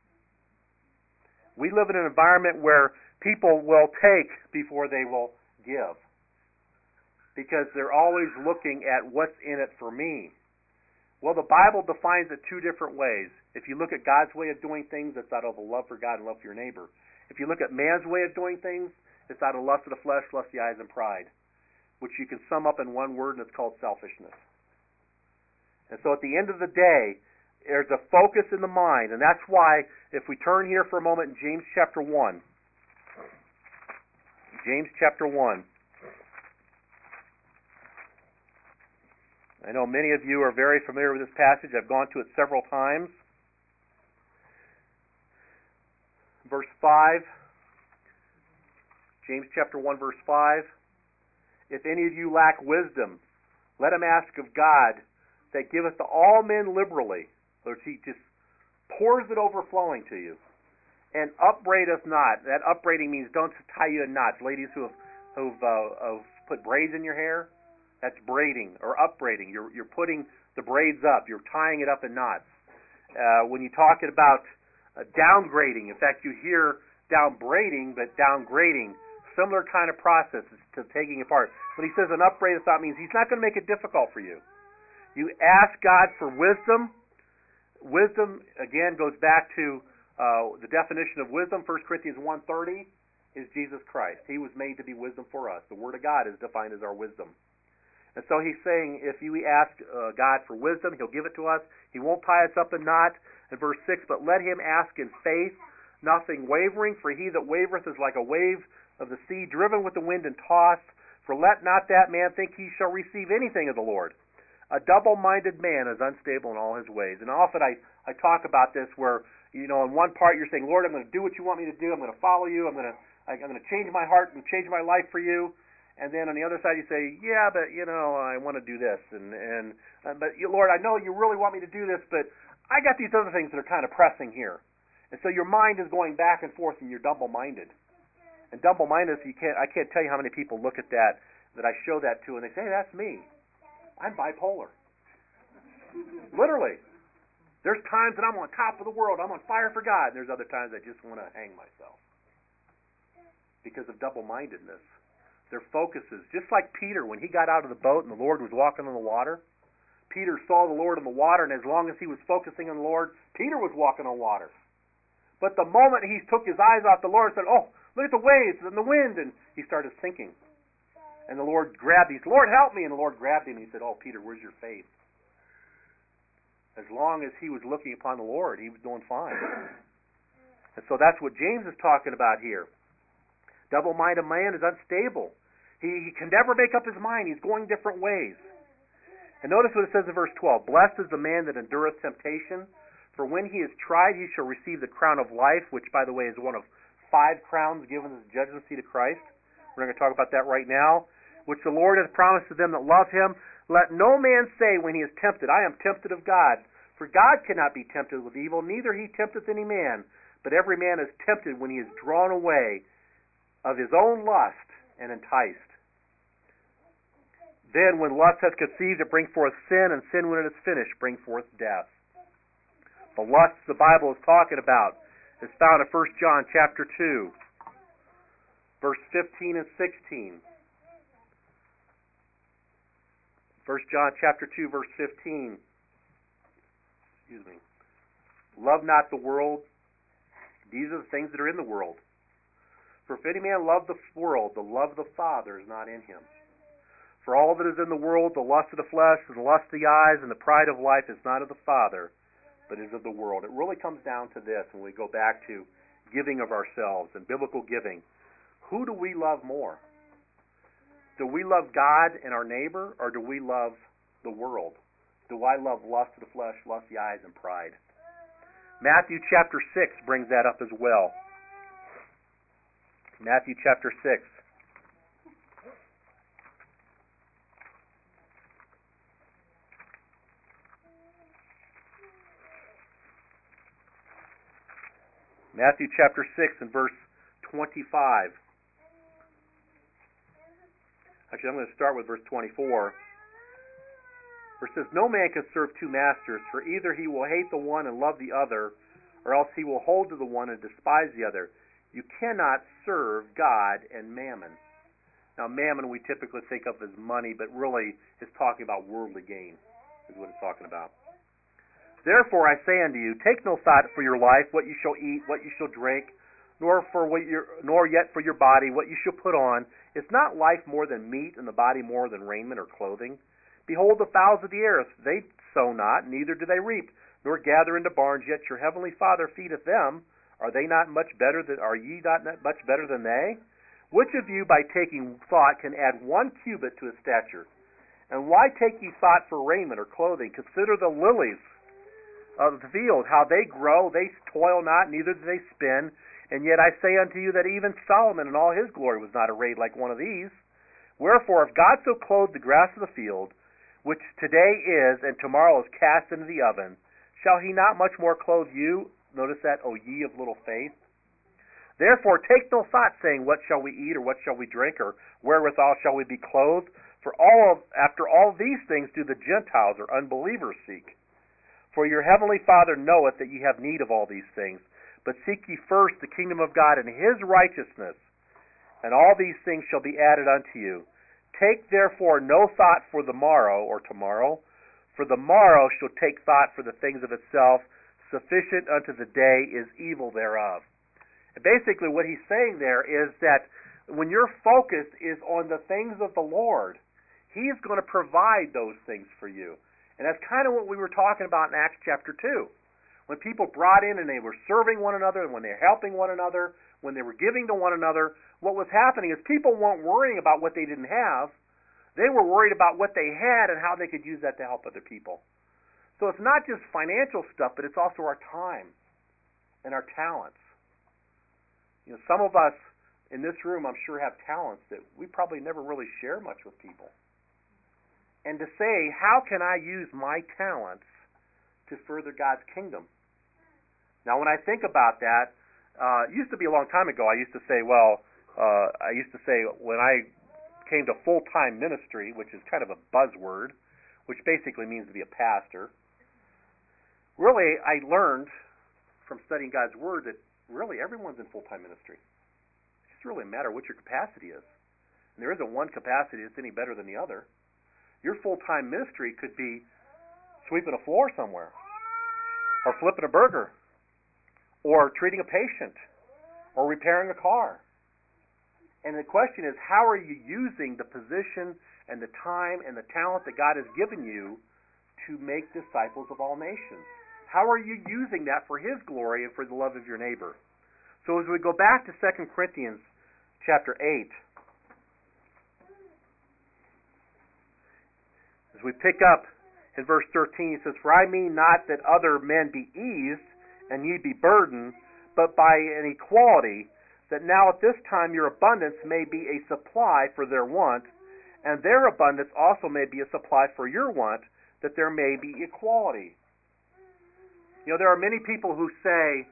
We live in an environment where people will take before they will give, because they're always looking at what's in it for me. Well, the Bible defines it two different ways. If you look at God's way of doing things, it's out of a love for God and love for your neighbor. If you look at man's way of doing things, it's out of lust of the flesh, lust of the eyes, and pride, which you can sum up in one word, and it's called selfishness. And so at the end of the day, there's a focus in the mind, and that's why, if we turn here for a moment in James chapter one, James chapter one, I know many of you are very familiar with this passage. I've gone to it several times. Verse five, James chapter one, verse five. If any of you lack wisdom, let him ask of God, that giveth to all men liberally. So he just pours it overflowing to you. And upbraideth not. That upbraiding means don't tie you in knots. Ladies who have, who've, uh, have put braids in your hair, that's braiding or upbraiding. You're, you're putting the braids up. You're tying it up in knots. Uh, when you're talking about uh, downgrading. In fact, you hear downbraiding, but downgrading. Similar kind of process to taking apart. When he says an upbraided thought means he's not going to make it difficult for you. You ask God for wisdom. Wisdom, again, goes back to uh, the definition of wisdom. First Corinthians one thirty is Jesus Christ. He was made to be wisdom for us. The Word of God is defined as our wisdom. And so he's saying if you ask uh, God for wisdom, he'll give it to us. He won't tie us up in knot. In verse six, but let him ask in faith, nothing wavering, for he that wavereth is like a wave of the sea, driven with the wind and tossed. For let not that man think he shall receive anything of the Lord. A double-minded man is unstable in all his ways. And often I, I talk about this where, you know, in one part you're saying, Lord, I'm going to do what you want me to do. I'm going to follow you. I'm going to I'm going to change my heart and change my life for you. And then on the other side you say, yeah, but, you know, I want to do this. And, and uh, but, you, Lord, I know you really want me to do this, but I got these other things that are kind of pressing here. And so your mind is going back and forth and you're double-minded. And double-minded, you can't, I can't tell you how many people look at that, that I show that to, and they say, hey, that's me. I'm bipolar. Literally. There's times that I'm on top of the world. I'm on fire for God. And there's other times I just want to hang myself because of double-mindedness. Their focus is just like Peter when he got out of the boat and the Lord was walking on the water. Peter saw the Lord in the water, and as long as he was focusing on the Lord, Peter was walking on water. But the moment he took his eyes off the Lord and said, oh, look at the waves and the wind, and he started sinking. And the Lord grabbed him. He said, Lord, help me. And the Lord grabbed him and he said, oh, Peter, where's your faith? As long as he was looking upon the Lord, he was doing fine. And so that's what James is talking about here. Double-minded man is unstable. He, he can never make up his mind. He's going different ways. And notice what it says in verse twelve. Blessed is the man that endureth temptation, for when he is tried, he shall receive the crown of life, which, by the way, is one of five crowns given as the judgment seat of Christ. We're not going to talk about that right now. Which the Lord hath promised to them that love him. Let no man say when he is tempted, I am tempted of God. For God cannot be tempted with evil, neither he tempteth any man. But every man is tempted when he is drawn away of his own lust and enticed. Then when lust hath conceived, it bring forth sin, and sin, when it is finished, bring forth death. The lust the Bible is talking about is found in First John chapter two, verse fifteen and sixteen. First John chapter two, verse fifteen. Excuse me. Love not the world. These are the things that are in the world. For if any man love the world, the love of the Father is not in him. For all that is in the world, the lust of the flesh, and the lust of the eyes, and the pride of life is not of the Father, but is of the world. It really comes down to this when we go back to giving of ourselves and biblical giving. Who do we love more? Do we love God and our neighbor, or do we love the world? Do I love lust of the flesh, lust of the eyes, and pride? Matthew chapter six brings that up as well. Matthew chapter six. Matthew chapter six and verse twenty-five. Actually, I'm going to start with verse twenty-four. Where it says, no man can serve two masters, for either he will hate the one and love the other, or else he will hold to the one and despise the other. You cannot serve God and mammon. Now, mammon we typically think of as money, but really it's talking about worldly gain, is what it's talking about. Therefore I say unto you, take no thought for your life, what you shall eat, what you shall drink, nor for what your, nor yet for your body, what you shall put on. Is not life more than meat, and the body more than raiment or clothing? Behold the fowls of the air, they sow not, neither do they reap, nor gather into barns, yet your heavenly Father feedeth them. Are they not much better than, are ye not much better than they? Which of you by taking thought can add one cubit to his stature? And why take ye thought for raiment or clothing? Consider the lilies of the field, how they grow, they toil not, neither do they spin. And yet I say unto you that even Solomon in all his glory was not arrayed like one of these. Wherefore, if God so clothed the grass of the field, which today is, and tomorrow is cast into the oven, shall he not much more clothe you? Notice that, O ye of little faith. Therefore take no thought, saying, what shall we eat, or what shall we drink, or wherewithal shall we be clothed? For all of, after all these things do the Gentiles or unbelievers seek. For your heavenly Father knoweth that ye have need of all these things. But seek ye first the kingdom of God and his righteousness, and all these things shall be added unto you. Take therefore no thought for the morrow, or tomorrow, for the morrow shall take thought for the things of itself. Sufficient unto the day is evil thereof. And basically what he's saying there is that when your focus is on the things of the Lord, he's going to provide those things for you. And that's kind of what we were talking about in Acts chapter two. When people brought in and they were serving one another, and when they were helping one another, when they were giving to one another, what was happening is people weren't worrying about what they didn't have. They were worried about what they had and how they could use that to help other people. So it's not just financial stuff, but it's also our time and our talents. You know, some of us in this room, I'm sure, have talents that we probably never really share much with people. And to say, how can I use my talents to further God's kingdom? Now, when I think about that, uh, it used to be a long time ago, I used to say, well, uh, I used to say when I came to full-time ministry, which is kind of a buzzword, which basically means to be a pastor, really I learned from studying God's Word that really everyone's in full-time ministry. It doesn't really matter what your capacity is. And there isn't one capacity that's any better than the other. Your full-time ministry could be sweeping a floor somewhere, or flipping a burger, or treating a patient, or repairing a car. And the question is, how are you using the position and the time and the talent that God has given you to make disciples of all nations? How are you using that for his glory and for the love of your neighbor? So as we go back to Second Corinthians chapter eight, as we pick up in verse thirteen, it says, For I mean not that other men be eased, and ye be burdened, but by an equality, that now at this time your abundance may be a supply for their want, and their abundance also may be a supply for your want, that there may be equality. You know, there are many people who say,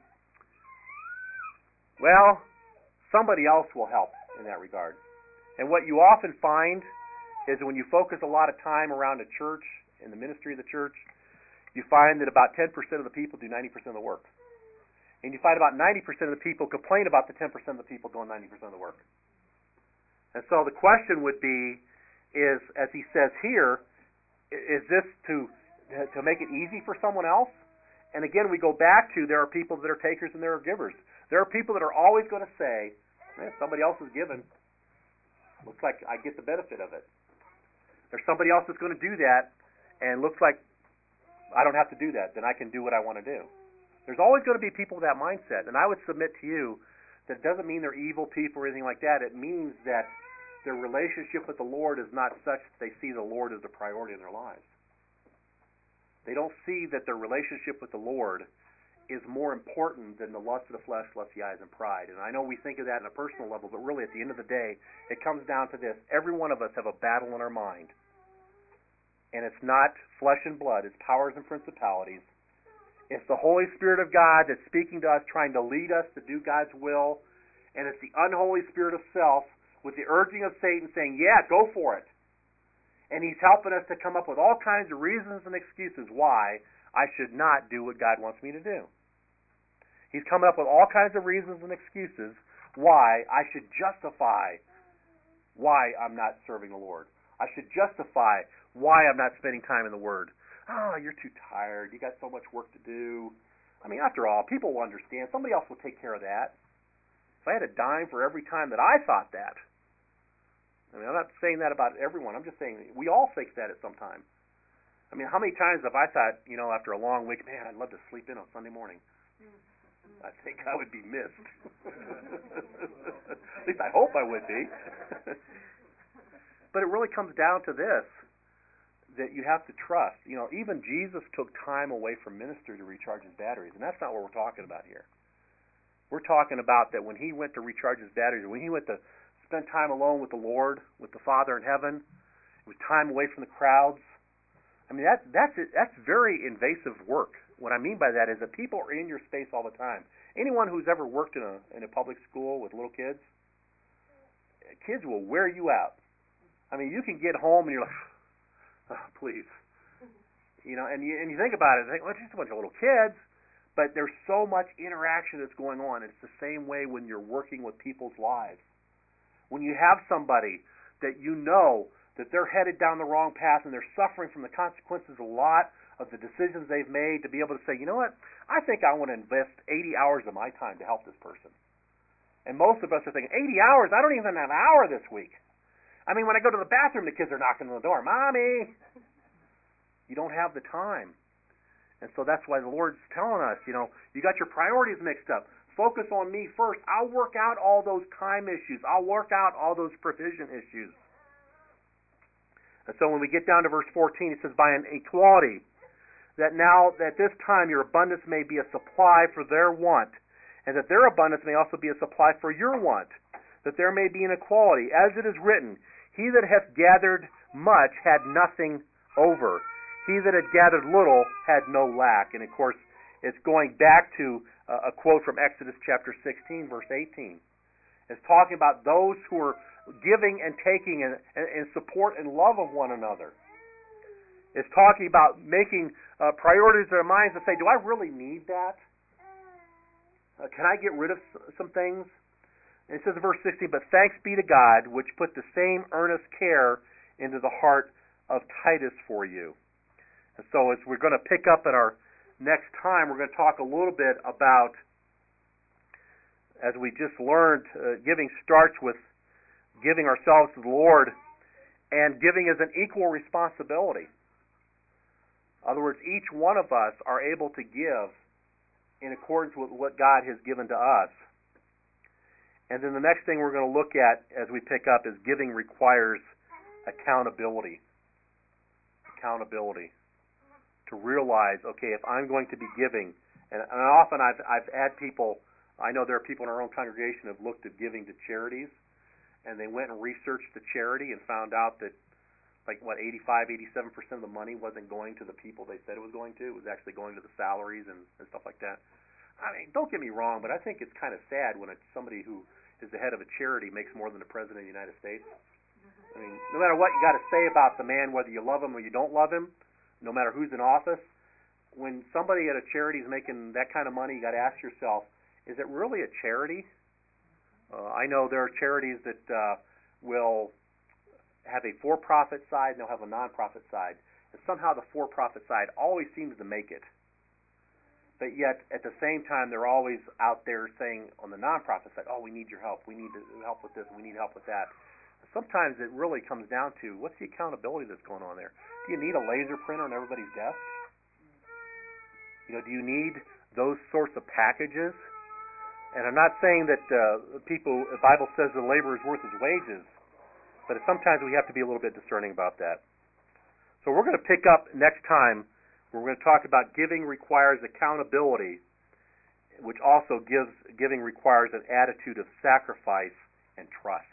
well, somebody else will help in that regard. And what you often find is when you focus a lot of time around a church, in the ministry of the church, you find that about ten percent of the people do ninety percent of the work. And you find about ninety percent of the people complain about the ten percent of the people doing ninety percent of the work. And so the question would be, is, as he says here, is this to to make it easy for someone else? And again, we go back to there are people that are takers and there are givers. There are people that are always going to say, eh, somebody else is giving. Looks like I get the benefit of it. There's somebody else that's going to do that, and looks like I don't have to do that. Then I can do what I want to do. There's always going to be people with that mindset. And I would submit to you that it doesn't mean they're evil people or anything like that. It means that their relationship with the Lord is not such that they see the Lord as a priority in their lives. They don't see that their relationship with the Lord is more important than the lust of the flesh, lust of the eyes, and pride. And I know we think of that on a personal level, but really at the end of the day, it comes down to this. Every one of us have a battle in our mind. And it's not flesh and blood, it's powers and principalities. It's the Holy Spirit of God that's speaking to us, trying to lead us to do God's will. And it's the unholy spirit of self with the urging of Satan saying, yeah, go for it. And he's helping us to come up with all kinds of reasons and excuses why I should not do what God wants me to do. He's coming up with all kinds of reasons and excuses why I should justify why I'm not serving the Lord. I should justify why I'm not spending time in the Word. Oh, you're too tired. You got so much work to do. I mean, after all, people will understand. Somebody else will take care of that. If I had a dime for every time that I thought that, I mean, I'm not saying that about everyone. I'm just saying we all think that at some time. I mean, how many times have I thought, you know, after a long week, man, I'd love to sleep in on Sunday morning. I think I would be missed. At least I hope I would be. But it really comes down to this, that you have to trust. You know, even Jesus took time away from ministry to recharge his batteries, and that's not what we're talking about here. We're talking about that when he went to recharge his batteries, when he went to spend time alone with the Lord, with the Father in heaven, it was time away from the crowds. I mean, that, that's that's very invasive work. What I mean by that is that people are in your space all the time. Anyone who's ever worked in a in a public school with little kids, kids will wear you out. I mean, you can get home and you're like, oh, please, you know, and you and you think about it, think, well, it's just a bunch of little kids. But there's so much interaction that's going on. It's the same way when you're working with people's lives. When you have somebody that you know that they're headed down the wrong path and they're suffering from the consequences a lot of the decisions they've made, to be able to say, you know what, I think I want to invest eighty hours of my time to help this person. And most of us are thinking, eighty hours? I don't even have an hour this week. I mean, when I go to the bathroom, the kids are knocking on the door. Mommy! You don't have the time. And so that's why the Lord's telling us, you know, you got your priorities mixed up. Focus on me first. I'll work out all those time issues. I'll work out all those provision issues. And so when we get down to verse fourteen, it says, by an equality, that now at this time your abundance may be a supply for their want, and that their abundance may also be a supply for your want, that there may be an equality. As it is written, he that hath gathered much had nothing over. He that had gathered little had no lack. And of course, it's going back to uh, a quote from Exodus chapter sixteen, verse eighteen. It's talking about those who are giving and taking in, in support and love of one another. It's talking about making uh, priorities in their minds to say, do I really need that? Uh, can I get rid of some things? And it says in verse sixteen, but thanks be to God, which put the same earnest care into the heart of Titus for you. And so as we're going to pick up at our next time, we're going to talk a little bit about, as we just learned, uh, giving starts with giving ourselves to the Lord, and giving is an equal responsibility. In other words, each one of us are able to give in accordance with what God has given to us. And then the next thing we're going to look at as we pick up is giving requires accountability. Accountability. To realize, okay, if I'm going to be giving, and, and often I've, I've had people, I know there are people in our own congregation who have looked at giving to charities, and they went and researched the charity and found out that, like, what, eighty-five, eighty-seven percent of the money wasn't going to the people they said it was going to. It was actually going to the salaries and, and stuff like that. I mean, don't get me wrong, but I think it's kind of sad when it's somebody who is the head of a charity makes more than the President of the United States. I mean, no matter what you got to say about the man, whether you love him or you don't love him, no matter who's in office, when somebody at a charity is making that kind of money, you got to ask yourself, is it really a charity? Uh, I know there are charities that uh, will have a for-profit side and they'll have a non-profit side. And somehow the for-profit side always seems to make it. But yet, at the same time, they're always out there saying on the non-profit side, oh, we need your help. We need help with this. We need help with that. Sometimes it really comes down to, what's the accountability that's going on there? Do you need a laser printer on everybody's desk? You know, do you need those sorts of packages? And I'm not saying that uh, people, the Bible says the labor is worth his wages, but sometimes we have to be a little bit discerning about that. So we're going to pick up next time. We're going to talk about giving requires accountability, which also gives giving requires an attitude of sacrifice and trust.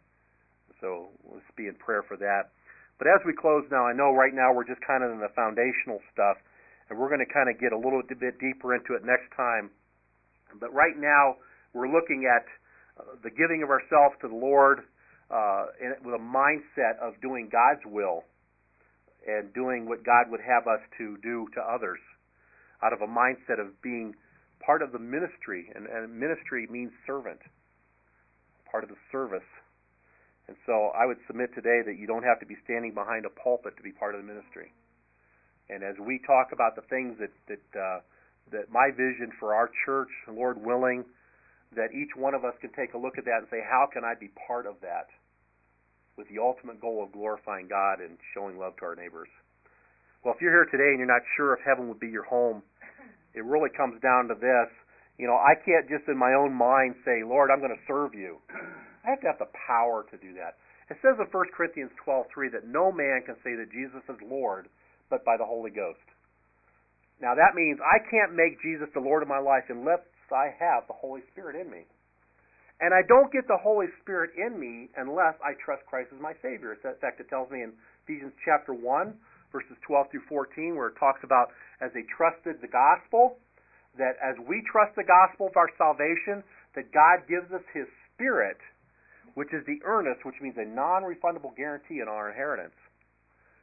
So let's be in prayer for that. But as we close now, I know right now we're just kind of in the foundational stuff, and we're going to kind of get a little bit deeper into it next time. But right now we're looking at uh, the giving of ourselves to the Lord uh, in, with a mindset of doing God's will and doing what God would have us to do to others, out of a mindset of being part of the ministry, and, and ministry means servant, part of the service. And so I would submit today that you don't have to be standing behind a pulpit to be part of the ministry. And as we talk about the things that that uh, that my vision for our church, Lord willing, that each one of us can take a look at that and say, how can I be part of that, with the ultimate goal of glorifying God and showing love to our neighbors? Well, if you're here today and you're not sure if heaven would be your home, it really comes down to this. You know, I can't just in my own mind say, Lord, I'm going to serve you. I have to have the power to do that. It says in First Corinthians twelve three that no man can say that Jesus is Lord but by the Holy Ghost. Now that means I can't make Jesus the Lord of my life unless I have the Holy Spirit in me. And I don't get the Holy Spirit in me unless I trust Christ as my Savior. In fact, it tells me in Ephesians chapter one, verses twelve through fourteen, where it talks about as they trusted the gospel, that as we trust the gospel of our salvation, that God gives us His Spirit, which is the earnest, which means a non-refundable guarantee in our inheritance.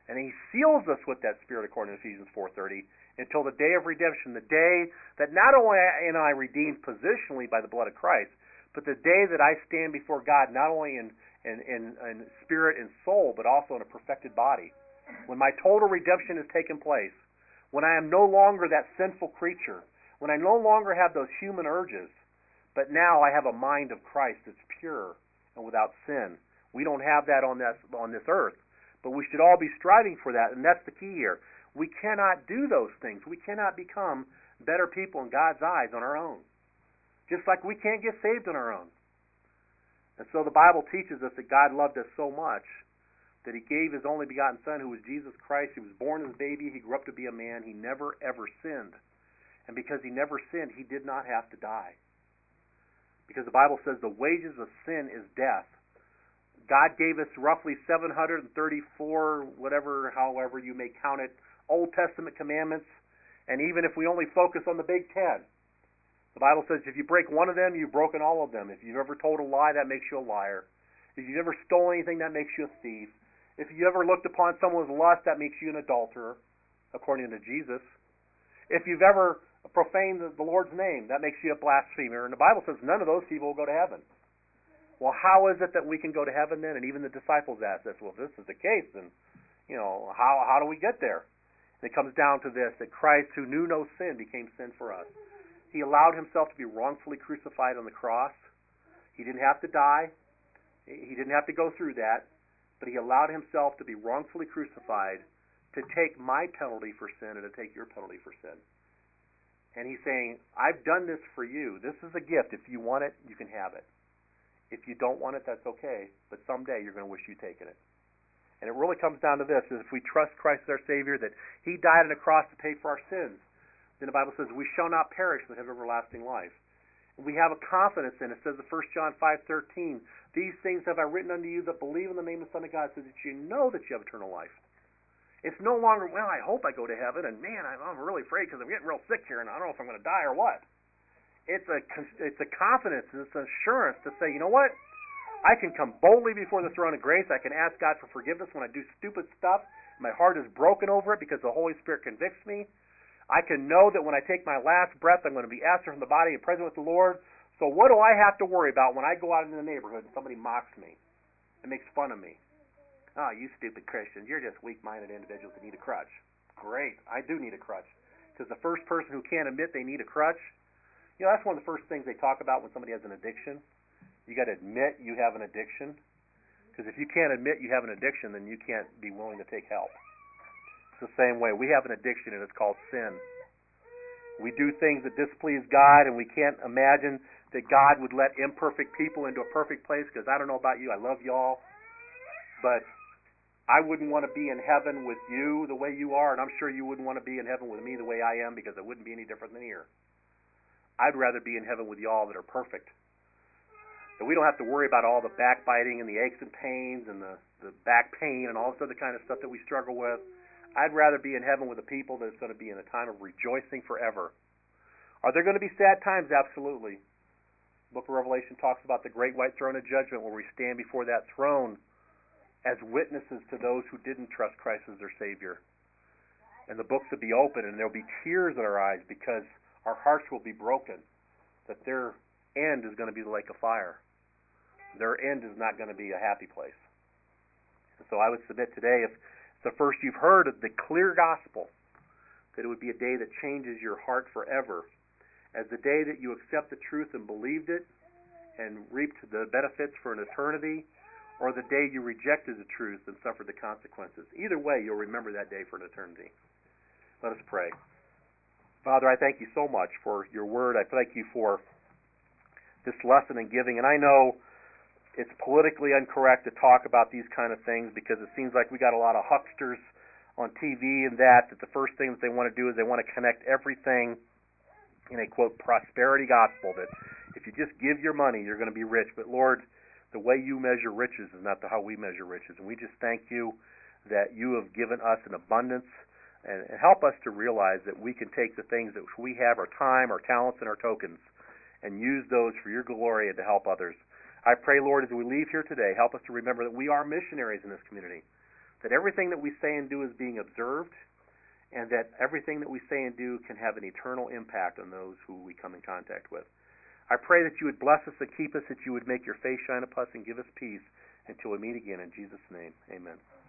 And he seals us with that Spirit according to Ephesians four thirty until the day of redemption, the day that not only am I redeemed positionally by the blood of Christ, but the day that I stand before God not only in, in, in, in spirit and soul, but also in a perfected body. When my total redemption has taken place, when I am no longer that sinful creature, when I no longer have those human urges, but now I have a mind of Christ that's pure and without sin. We don't have that on this, on this earth. But we should all be striving for that, and that's the key here. We cannot do those things. We cannot become better people in God's eyes on our own. Just like we can't get saved on our own. And so the Bible teaches us that God loved us so much that He gave His only begotten Son, who was Jesus Christ. He was born as a baby. He grew up to be a man. He never, ever sinned. And because He never sinned, He did not have to die. Because the Bible says the wages of sin is death. God gave us roughly seven hundred thirty-four, whatever, however you may count it, Old Testament commandments. And even if we only focus on the Big Ten, the Bible says if you break one of them, you've broken all of them. If you've ever told a lie, that makes you a liar. If you've ever stolen anything, that makes you a thief. If you ever looked upon someone with lust, that makes you an adulterer, according to Jesus. If you've ever profaned the Lord's name, that makes you a blasphemer. And the Bible says none of those people will go to heaven. Well, how is it that we can go to heaven then? And even the disciples asked us, well, if this is the case, then, you know, how how do we get there? And it comes down to this, that Christ, who knew no sin, became sin for us. He allowed Himself to be wrongfully crucified on the cross. He didn't have to die. He didn't have to go through that. But He allowed Himself to be wrongfully crucified to take my penalty for sin and to take your penalty for sin. And He's saying, I've done this for you. This is a gift. If you want it, you can have it. If you don't want it, that's okay, but someday you're going to wish you'd taken it. And it really comes down to this, is if we trust Christ as our Savior, that He died on the cross to pay for our sins, then the Bible says, we shall not perish but have everlasting life. And we have a confidence in it. It says in First John five thirteen, these things have I written unto you that believe in the name of the Son of God, so that you know that you have eternal life. It's no longer, well, I hope I go to heaven, and man, I'm really afraid because I'm getting real sick here, and I don't know if I'm going to die or what. It's a it's a confidence and it's an assurance to say, you know what? I can come boldly before the throne of grace. I can ask God for forgiveness when I do stupid stuff. My heart is broken over it because the Holy Spirit convicts me. I can know that when I take my last breath, I'm going to be absent from the body and present with the Lord. So what do I have to worry about when I go out into the neighborhood and somebody mocks me and makes fun of me? Oh, you stupid Christians. You're just weak-minded individuals that need a crutch. Great. I do need a crutch. Because the first person who can't admit they need a crutch, you know, that's one of the first things they talk about when somebody has an addiction. You got to admit you have an addiction. Because if you can't admit you have an addiction, then you can't be willing to take help. It's the same way. We have an addiction, and it's called sin. We do things that displease God, and we can't imagine that God would let imperfect people into a perfect place, because I don't know about you, I love y'all, but I wouldn't want to be in heaven with you the way you are, and I'm sure you wouldn't want to be in heaven with me the way I am, because it wouldn't be any different than here. I'd rather be in heaven with y'all that are perfect. That we don't have to worry about all the backbiting and the aches and pains and the, the back pain and all this other kind of stuff that we struggle with. I'd rather be in heaven with the people that's going to be in a time of rejoicing forever. Are there going to be sad times? Absolutely. The book of Revelation talks about the great white throne of judgment, where we stand before that throne as witnesses to those who didn't trust Christ as their Savior. And the books will be open, and there will be tears in our eyes because our hearts will be broken, that their end is going to be the lake of fire. Their end is not going to be a happy place. And so I would submit today, if it's the first you've heard of the clear gospel, that it would be a day that changes your heart forever, as the day that you accept the truth and believed it and reaped the benefits for an eternity, or the day you rejected the truth and suffered the consequences. Either way, you'll remember that day for an eternity. Let us pray. Father, I thank you so much for your word. I thank you for this lesson in giving. And I know it's politically incorrect to talk about these kind of things because it seems like we got a lot of hucksters on T V and that, that the first thing that they want to do is they want to connect everything in a, quote, prosperity gospel, that if you just give your money, you're going to be rich. But Lord, the way you measure riches is not how we measure riches. And we just thank you that you have given us an abundance. And help us to realize that we can take the things that we have, our time, our talents, and our tokens, and use those for your glory and to help others. I pray, Lord, as we leave here today, help us to remember that we are missionaries in this community, that everything that we say and do is being observed, and that everything that we say and do can have an eternal impact on those who we come in contact with. I pray that you would bless us and keep us, that you would make your face shine upon us and give us peace until we meet again. In Jesus' name, amen.